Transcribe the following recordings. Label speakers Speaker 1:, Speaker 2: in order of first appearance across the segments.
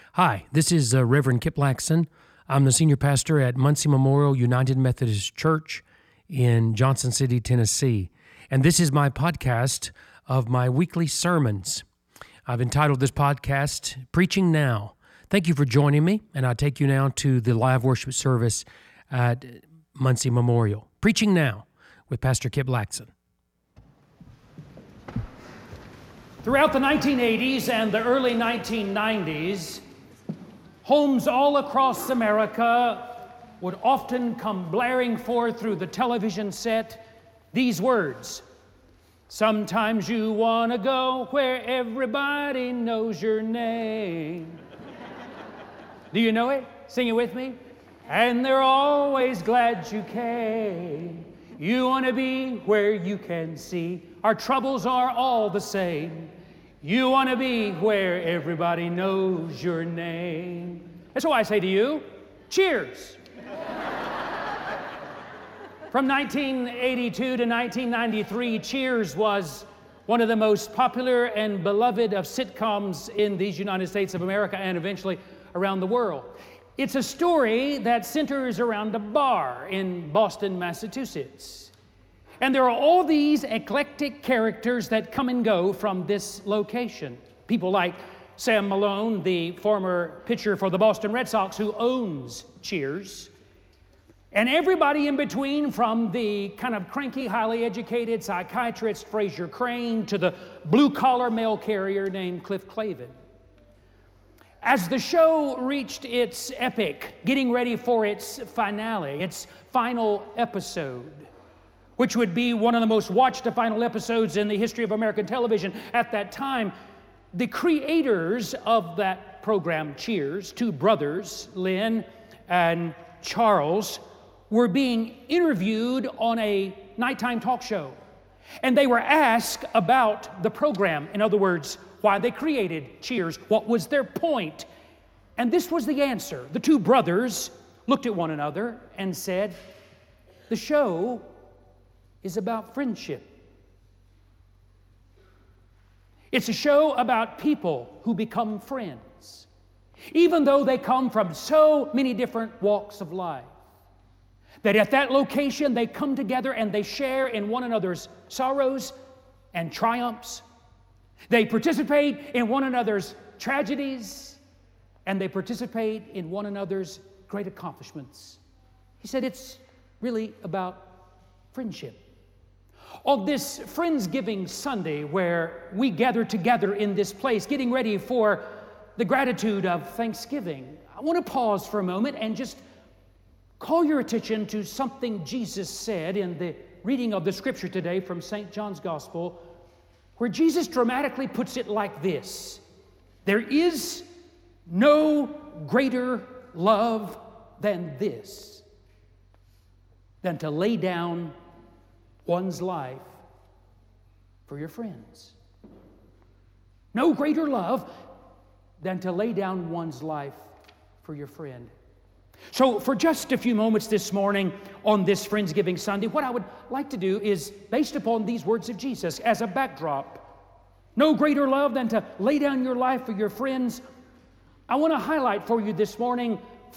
Speaker 1: Hi, this is Reverend Kip Laxon. I'm the senior pastor at Muncie Memorial United Methodist Church in Johnson City, Tennessee. And this is my podcast of my weekly sermons. I've entitled this podcast, Preaching Now. Thank you for joining me, and I take you now to the live worship service at Muncie Memorial. Preaching Now with Pastor Kip Laxon.
Speaker 2: Throughout the 1980s and the early 1990s, homes all across America would often come blaring forth through the television set these words: "Sometimes you want to go where everybody knows your name." Do you know it? Sing it with me. And they're always glad you came. You want to be where you can see our troubles are all the same. You want to be where everybody knows your name. That's why I say to you, cheers. From 1982 to 1993, Cheers was one of the most popular and beloved of sitcoms in these United States of America and eventually around the world. It's a story that centers around a bar in Boston, Massachusetts. And there are all these eclectic characters that come and go from this location. People like Sam Malone, the former pitcher for the Boston Red Sox who owns Cheers. And everybody in between, from the kind of cranky, highly educated psychiatrist Fraser Crane to the blue-collar mail carrier named Cliff Clavin. As the show reached its epic, getting ready for its finale, its final episode, which would be one of the most watched final episodes in the history of American television at that time, the creators of that program, Cheers, two brothers, Lynn and Charles, were being interviewed on a nighttime talk show. And they were asked about the program. In other words, why they created Cheers, what was their point? And this was the answer. The two brothers looked at one another and said, "The show is about friendship. It's a show about people who become friends, even though they come from so many different walks of life. That at that location, they come together and they share in one another's sorrows and triumphs. They participate in one another's tragedies, and they participate in one another's great accomplishments." He said it's really about friendship. On this Friendsgiving Sunday, where we gather together in this place, getting ready for the gratitude of Thanksgiving, I want to pause for a moment and just call your attention to something Jesus said in the reading of the scripture today from St. John's Gospel, where Jesus dramatically puts it like this: "There is no greater love than this, than to lay down one's life for your friends." No greater love than to lay down one's life for your friend. So for just a few moments this morning on this Friendsgiving Sunday, what I would like to do is, based upon these words of Jesus as a backdrop, no greater love than to lay down your life for your friends, I want to highlight for you this morning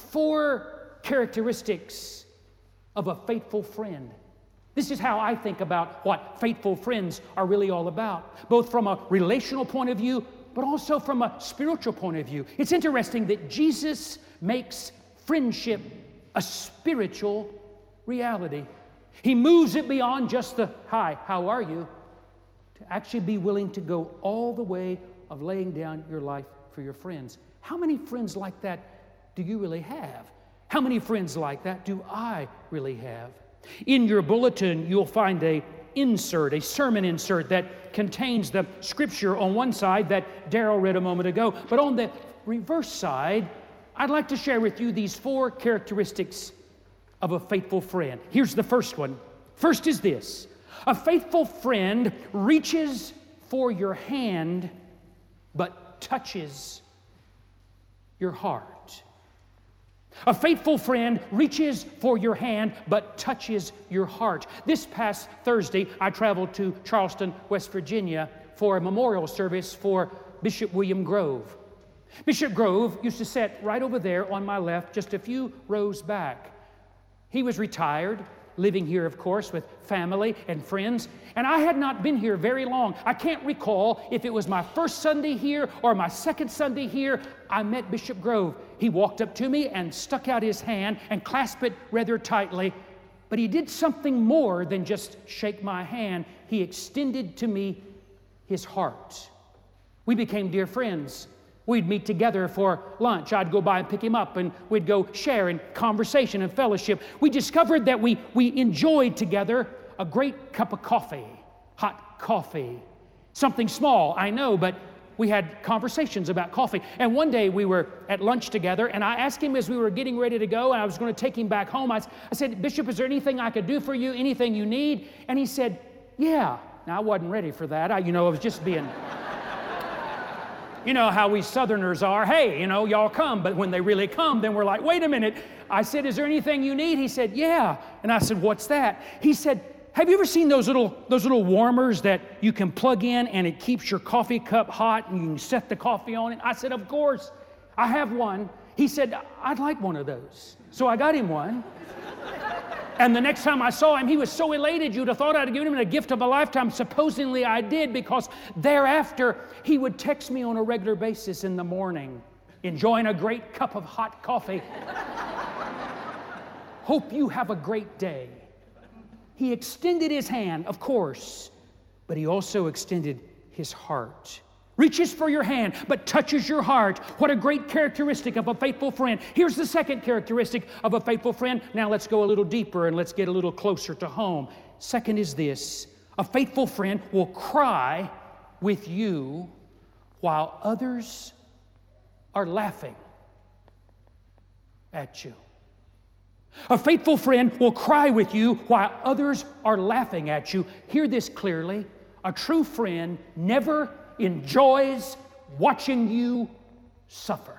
Speaker 2: 4 characteristics of a faithful friend. This is how I think about what faithful friends are really all about, both from a relational point of view, but also from a spiritual point of view. It's interesting that Jesus makes friendship a spiritual reality. He moves it beyond just the, "Hi, how are you?" to actually be willing to go all the way of laying down your life for your friends. How many friends like that do you really have? How many friends like that do I really have? In your bulletin, you'll find a sermon insert that contains the scripture on one side that Darrell read a moment ago. But on the reverse side, I'd like to share with you these 4 characteristics of a faithful friend. Here's the first one. First is this: a faithful friend reaches for your hand, but touches your heart. A faithful friend reaches for your hand, but touches your heart. This past Thursday, I traveled to Charleston, West Virginia for a memorial service for Bishop William Grove. Bishop Grove used to sit right over there on my left, just a few rows back. He was retired, living here, of course, with family and friends, and I had not been here very long. I can't recall if it was my first Sunday here or my second Sunday here. I met Bishop Grove. He walked up to me and stuck out his hand and clasped it rather tightly, but he did something more than just shake my hand. He extended to me his heart. We became dear friends. We'd meet together for lunch. I'd go by and pick him up, and we'd go share in conversation and fellowship. We discovered that we enjoyed together a great cup of coffee, hot coffee. Something small, I know, but we had conversations about coffee. And one day we were at lunch together, and I asked him as we were getting ready to go, and I was going to take him back home. I said, Bishop, is there anything I could do for you, anything you need? And he said, yeah. Now, I wasn't ready for that. I was just being... You know how we Southerners are. Hey, y'all come. But when they really come, then we're like, wait a minute. I said, is there anything you need? He said, yeah. And I said, what's that? He said, have you ever seen those little warmers that you can plug in and it keeps your coffee cup hot and you can set the coffee on it? I said, of course. I have one. He said, I'd like one of those. So I got him one. And the next time I saw him, he was so elated, you'd have thought I'd given him a gift of a lifetime. Supposedly I did, because thereafter he would text me on a regular basis in the morning, enjoying a great cup of hot coffee. Hope you have a great day. He extended his hand, of course, but he also extended his heart. Reaches for your hand, but touches your heart. What a great characteristic of a faithful friend. Here's the second characteristic of a faithful friend. Now let's go a little deeper and let's get a little closer to home. Second is this: a faithful friend will cry with you while others are laughing at you. A faithful friend will cry with you while others are laughing at you. Hear this clearly. A true friend never enjoys watching you suffer.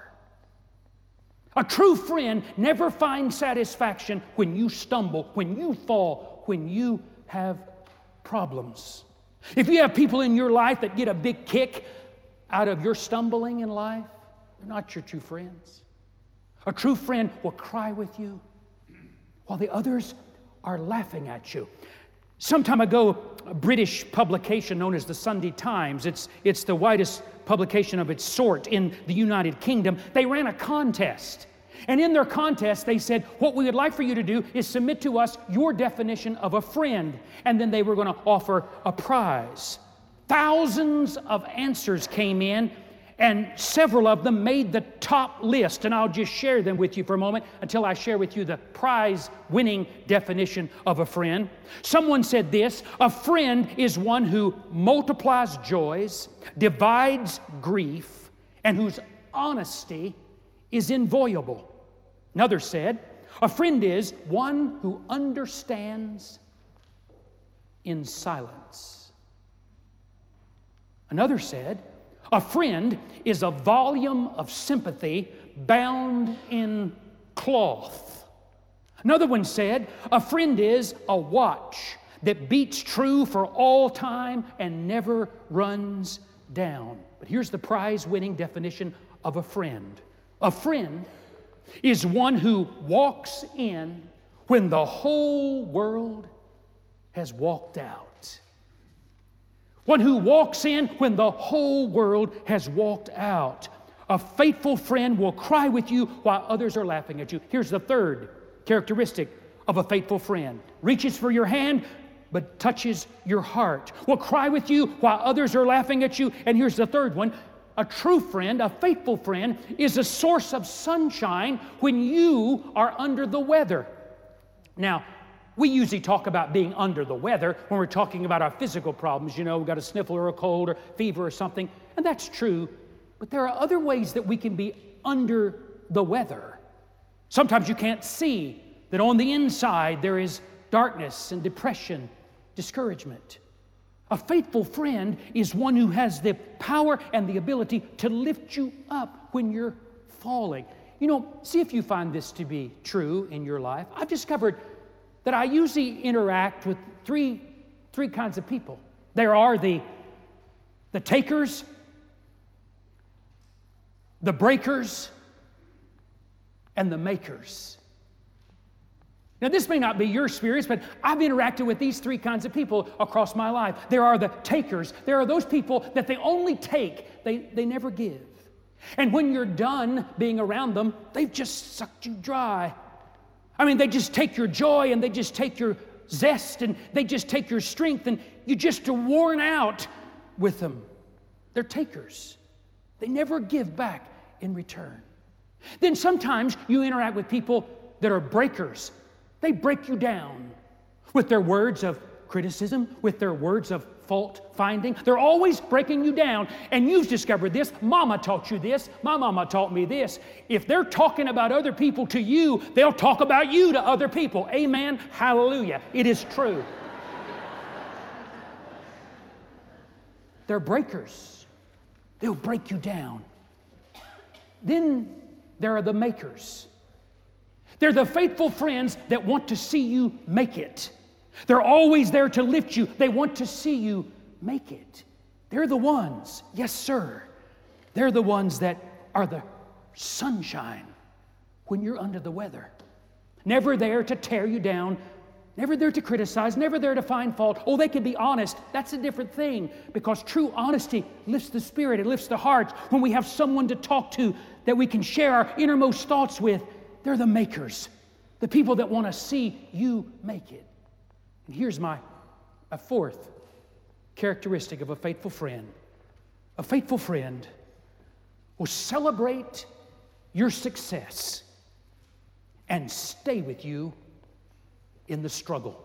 Speaker 2: A true friend never finds satisfaction when you stumble, when you fall, when you have problems. If you have people in your life that get a big kick out of your stumbling in life, they're not your true friends. A true friend will cry with you while the others are laughing at you. Some time ago, a British publication known as the Sunday Times, it's the widest publication of its sort in the United Kingdom, they ran a contest. And in their contest, they said, what we would like for you to do is submit to us your definition of a friend. And then they were going to offer a prize. Thousands of answers came in, and several of them made the top list. And I'll just share them with you for a moment until I share with you the prize-winning definition of a friend. Someone said this: a friend is one who multiplies joys, divides grief, and whose honesty is inviolable. Another said, a friend is one who understands in silence. Another said, a friend is a volume of sympathy bound in cloth. Another one said, a friend is a watch that beats true for all time and never runs down. But here's the prize-winning definition of a friend. A friend is one who walks in when the whole world has walked out. One who walks in when the whole world has walked out. A faithful friend will cry with you while others are laughing at you. Here's the third characteristic of a faithful friend. Reaches for your hand, but touches your heart. Will cry with you while others are laughing at you. And here's the third one. A true friend, a faithful friend, is a source of sunshine when you are under the weather. Now, we usually talk about being under the weather when we're talking about our physical problems. We've got a sniffle or a cold or fever or something, and that's true. But there are other ways that we can be under the weather. Sometimes you can't see that on the inside there is darkness and depression, discouragement. A faithful friend is one who has the power and the ability to lift you up when you're falling. See if you find this to be true in your life. I've discovered that I usually interact with three kinds of people. There are the takers, the breakers, and the makers. Now, this may not be your experience, but I've interacted with these three kinds of people across my life. There are the takers. There are those people that they only take, they never give. And when you're done being around them, they've just sucked you dry. I mean, they just take your joy, and they just take your zest, and they just take your strength, and you just are worn out with them. They're takers. They never give back in return. Then sometimes you interact with people that are breakers. They break you down with their words of criticism, with their words of fault finding. They're always breaking you down. And you've discovered this. Mama taught you this. My mama taught me this. If they're talking about other people to you, they'll talk about you to other people. Amen. Hallelujah. It is true. They're breakers. They'll break you down. Then there are the makers. They're the faithful friends that want to see you make it. They're always there to lift you. They want to see you make it. They're the ones, yes, sir. They're the ones that are the sunshine when you're under the weather. Never there to tear you down. Never there to criticize. Never there to find fault. Oh, they can be honest. That's a different thing, because true honesty lifts the spirit. It lifts the heart. When we have someone to talk to that we can share our innermost thoughts with, they're the makers. The people that want to see you make it. And here's a fourth characteristic of a faithful friend. A faithful friend will celebrate your success and stay with you in the struggle.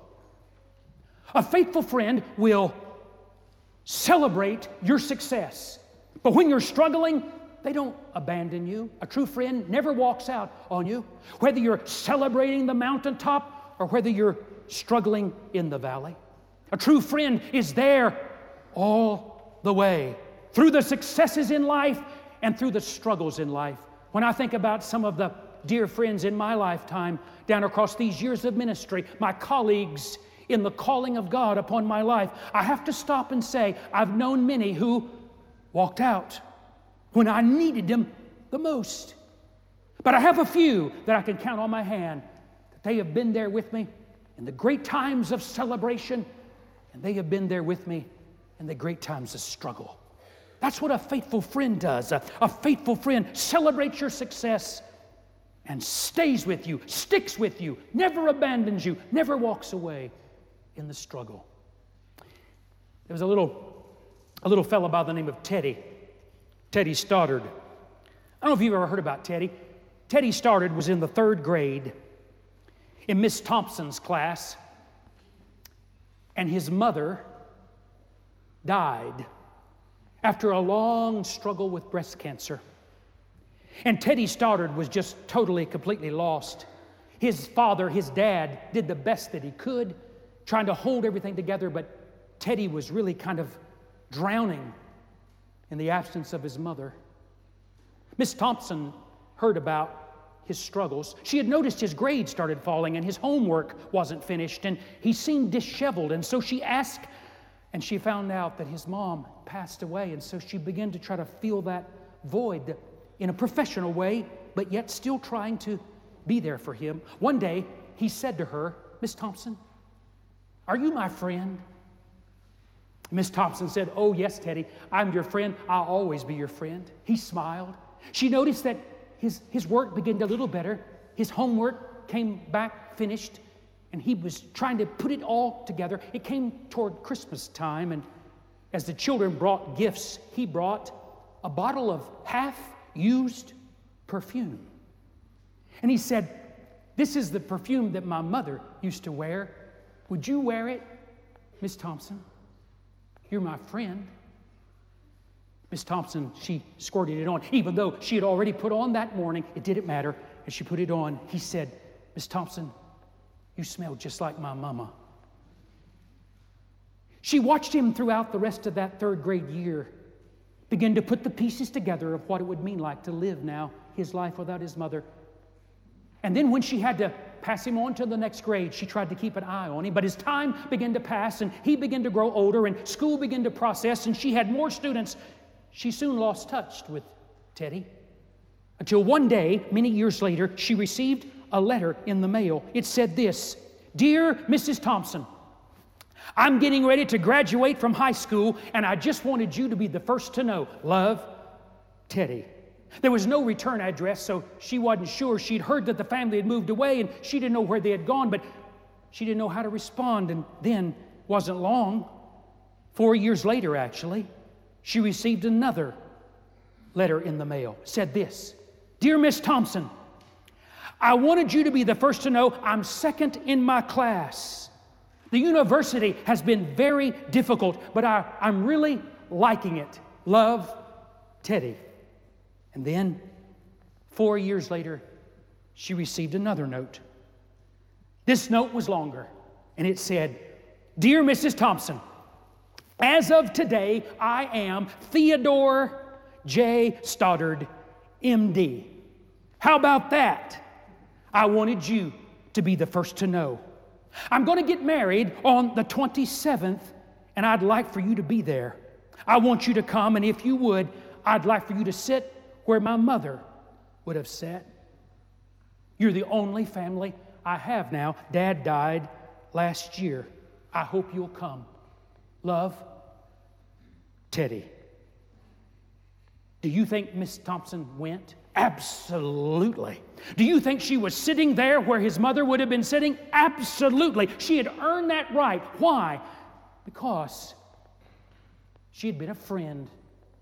Speaker 2: A faithful friend will celebrate your success, but when you're struggling, they don't abandon you. A true friend never walks out on you, whether you're celebrating the mountaintop or whether you're struggling in the valley. A true friend is there all the way, through the successes in life and through the struggles in life. When I think about some of the dear friends in my lifetime down across these years of ministry, my colleagues in the calling of God upon my life, I have to stop and say, I've known many who walked out when I needed them the most. But I have a few that I can count on my hand, that they have been there with me in the great times of celebration, and they have been there with me in the great times of struggle. That's what a faithful friend does. A faithful friend celebrates your success and stays with you, sticks with you, never abandons you, never walks away in the struggle. There was a little fellow by the name of Teddy Stoddard. I don't know if you've ever heard about Teddy. Teddy Stoddard was in the 3rd grade in Miss Thompson's class, and his mother died after a long struggle with breast cancer. And Teddy Stoddard was just totally, completely lost. His father, his dad, did the best that he could, trying to hold everything together, but Teddy was really kind of drowning in the absence of his mother. Miss Thompson heard about his struggles. She had noticed his grades started falling and his homework wasn't finished, and he seemed disheveled. And so she asked, and she found out that his mom passed away. And so she began to try to fill that void in a professional way, but yet still trying to be there for him. One day, he said to her, Miss Thompson, are you my friend? Miss Thompson said, oh, yes, Teddy, I'm your friend. I'll always be your friend. He smiled. She noticed that his work began a little better. His homework came back finished, and he was trying to put it all together. It came toward Christmas time, and as the children brought gifts, he brought a bottle of half-used perfume. And he said, this is the perfume that my mother used to wear. Would you wear it, Miss Thompson? You're my friend. Miss Thompson, she squirted it on. Even though she had already put on that morning, it didn't matter. As she put it on, he said, Miss Thompson, you smell just like my mama. She watched him throughout the rest of that 3rd grade year, begin to put the pieces together of what it would mean like to live now his life without his mother. And then when she had to pass him on to the next grade, she tried to keep an eye on him. But as time began to pass and he began to grow older and school began to process and she had more students, she soon lost touch with Teddy. Until one day, many years later, she received a letter in the mail. It said this: "Dear Mrs. Thompson, I'm getting ready to graduate from high school, and I just wanted you to be the first to know. Love, Teddy." There was no return address, so she wasn't sure. She'd heard that the family had moved away, and she didn't know where they had gone, but she didn't know how to respond. And then, wasn't long, 4 years later actually, she received another letter in the mail. It said this: "Dear Miss Thompson, I wanted you to be the first to know I'm second in my class. The university has been very difficult, but I'm really liking it. Love, Teddy." And then, 4 years later, she received another note. This note was longer, and it said, "Dear Mrs. Thompson, as of today, I am Theodore J. Stoddard, MD. How about that? I wanted you to be the first to know. I'm going to get married on the 27th, and I'd like for you to be there. I want you to come, and if you would, I'd like for you to sit where my mother would have sat. You're the only family I have now. Dad died last year. I hope you'll come. Love, Teddy." Do you think Miss Thompson went? Absolutely. Do you think she was sitting there where his mother would have been sitting? Absolutely. She had earned that right. Why? Because she had been a friend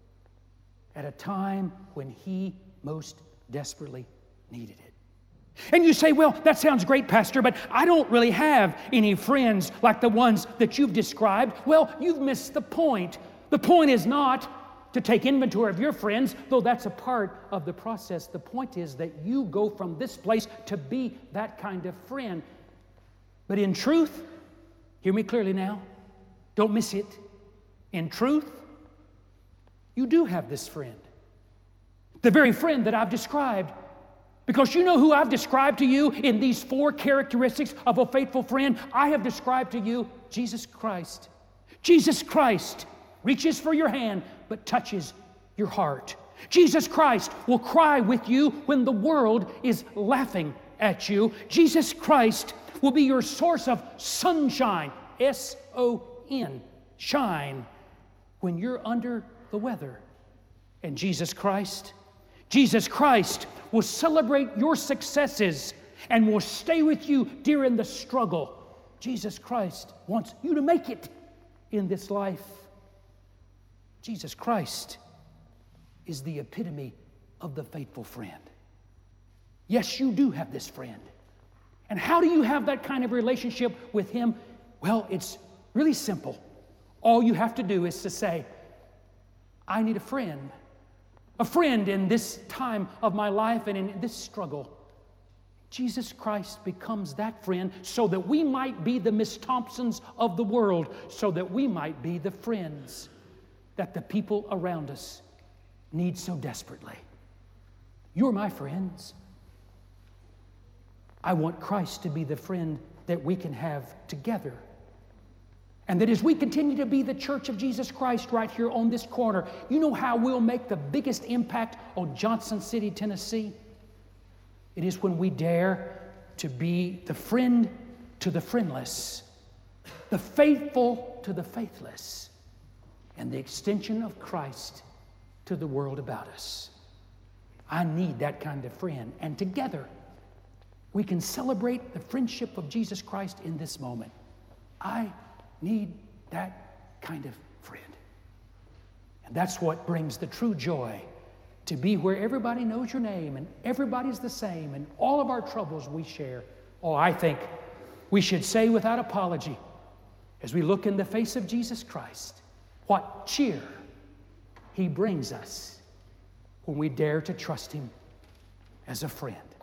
Speaker 2: at a time when he most desperately needed it. And you say, "Well, that sounds great, Pastor, but I don't really have any friends like the ones that you've described." Well, you've missed the point. The point is not to take inventory of your friends, though that's a part of the process. The point is that you go from this place to be that kind of friend. But in truth, hear me clearly now, don't miss it. In truth, you do have this friend. The very friend that I've described. Because you know who I've described to you in these 4 characteristics of a faithful friend? I have described to you Jesus Christ. Jesus Christ reaches for your hand, but touches your heart. Jesus Christ will cry with you when the world is laughing at you. Jesus Christ will be your source of sunshine, S-O-N, shine, when you're under the weather. And Jesus Christ will celebrate your successes and will stay with you during the struggle. Jesus Christ wants you to make it in this life. Jesus Christ is the epitome of the faithful friend. Yes, you do have this friend. And how do you have that kind of relationship with him? Well, it's really simple. All you have to do is to say, "I need a friend in this time of my life and in this struggle." Jesus Christ becomes that friend so that we might be the Miss Thompsons of the world, so that we might be the friends that the people around us need so desperately. You're my friends. I want Christ to be the friend that we can have together. And that as we continue to be the Church of Jesus Christ right here on this corner, you know how we'll make the biggest impact on Johnson City, Tennessee? It is when we dare to be the friend to the friendless, the faithful to the faithless, and the extension of Christ to the world about us. I need that kind of friend. And together, we can celebrate the friendship of Jesus Christ in this moment. I need that kind of friend. And that's what brings the true joy, to be where everybody knows your name and everybody's the same and all of our troubles we share. Oh, I think we should say without apology, as we look in the face of Jesus Christ, what cheer he brings us when we dare to trust him as a friend.